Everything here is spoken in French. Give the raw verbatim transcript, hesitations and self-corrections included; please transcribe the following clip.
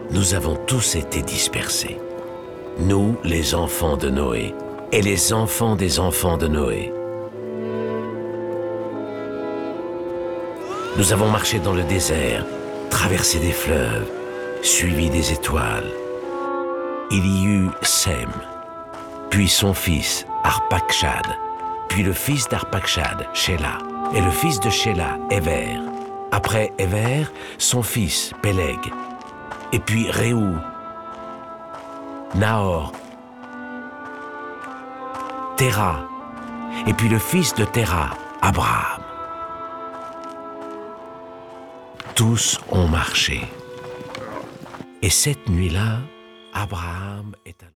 nous avons tous été dispersés. Nous, les enfants de Noé, et les enfants des enfants de Noé. Nous avons marché dans le désert, traversé des fleuves, suivi des étoiles. Il y eut Sem, puis son fils Arpachshad, puis le fils d'Arpachshad, Shéla, et le fils de Shéla, Éver. Après Éver, son fils Péleg, et puis Réou, Nahor, Téra, et puis le fils de Téra, Abraham. Tous ont marché. Et cette nuit-là, Abraham est allé.